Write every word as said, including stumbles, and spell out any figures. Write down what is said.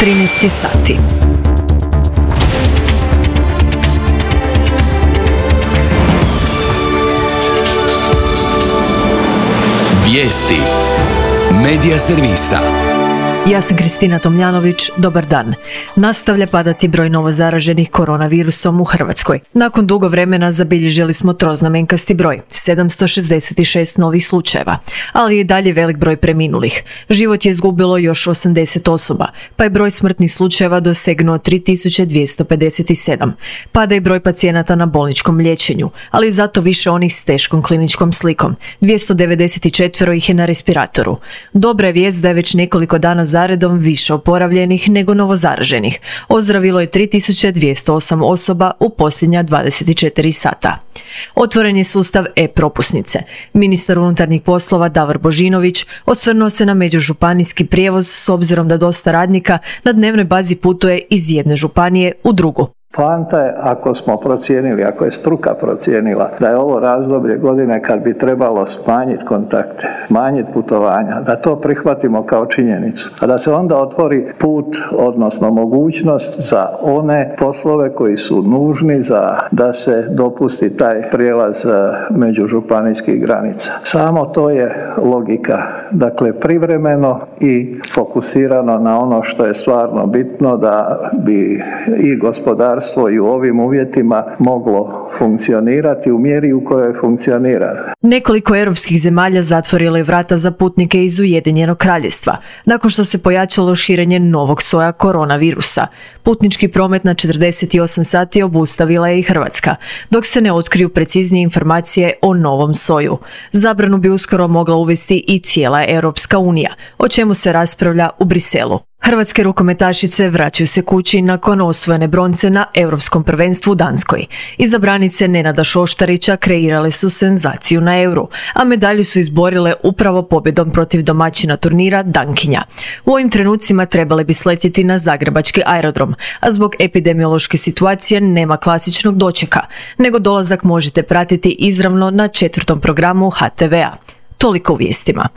trinaest sati. Vijesti Medija servisa. Ja sam Kristina Tomljanović, dobar dan. Nastavlja padati broj novozaraženih koronavirusom u Hrvatskoj. Nakon dugo vremena zabilježili smo troznamenkasti broj, sedamsto šezdeset šest novih slučajeva, ali i dalje velik broj preminulih. Život je izgubilo još osamdeset osoba, pa je broj smrtnih slučajeva dosegnuo tri tisuće dvjesto pedeset sedam. Pada i broj pacijenata na bolničkom liječenju, ali zato više onih s teškom kliničkom slikom. dvjesto devedeset četiri ih je na respiratoru. Dobra je vijest da je već nekoliko dana zaredom više oporavljenih nego novozaraženih. Ozdravilo je tri tisuće dvjesto osam osoba u posljednja dvadeset četiri sata. Otvoren je sustav e-propusnice. Ministar unutarnjih poslova Davor Božinović osvrnuo se na međužupanijski prijevoz s obzirom da dosta radnika na dnevnoj bazi putuje iz jedne županije u drugu. Poanta je, ako smo procijenili, ako je struka procijenila da je ovo razdoblje godine kad bi trebalo smanjiti kontakte, smanjiti putovanja, da to prihvatimo kao činjenicu, a da se onda otvori put, odnosno mogućnost za one poslove koji su nužni za da se dopusti taj prijelaz među županijskih granica. Samo to je logika. Dakle, privremeno i fokusirano na ono što je stvarno bitno da bi i gospodarstvo i u ovim uvjetima moglo funkcionirati u mjeri u kojoj funkcionira. Nekoliko europskih zemalja zatvorilo je vrata za putnike iz Ujedinjenog Kraljevstva, nakon što se pojačalo širenje novog soja koronavirusa. Putnički promet na četrdeset osam sati obustavila je i Hrvatska, dok se ne otkriju preciznije informacije o novom soju. Zabranu bi uskoro mogla uvesti i cijela Europska unija, o čemu se raspravlja u Briselu. Hrvatske rukometašice vraćaju se kući nakon osvojene bronce na Europskom prvenstvu u Danskoj. Izabranice Nenada Šoštarića kreirale su senzaciju na Euru, a medalju su izborile upravo pobjedom protiv domaćina turnira Dankinja. U ovim trenucima trebale bi sletjeti na zagrebački aerodrom, a zbog epidemiološke situacije nema klasičnog dočeka, nego dolazak možete pratiti izravno na četvrtom programu ha te vea. Toliko u vijestima.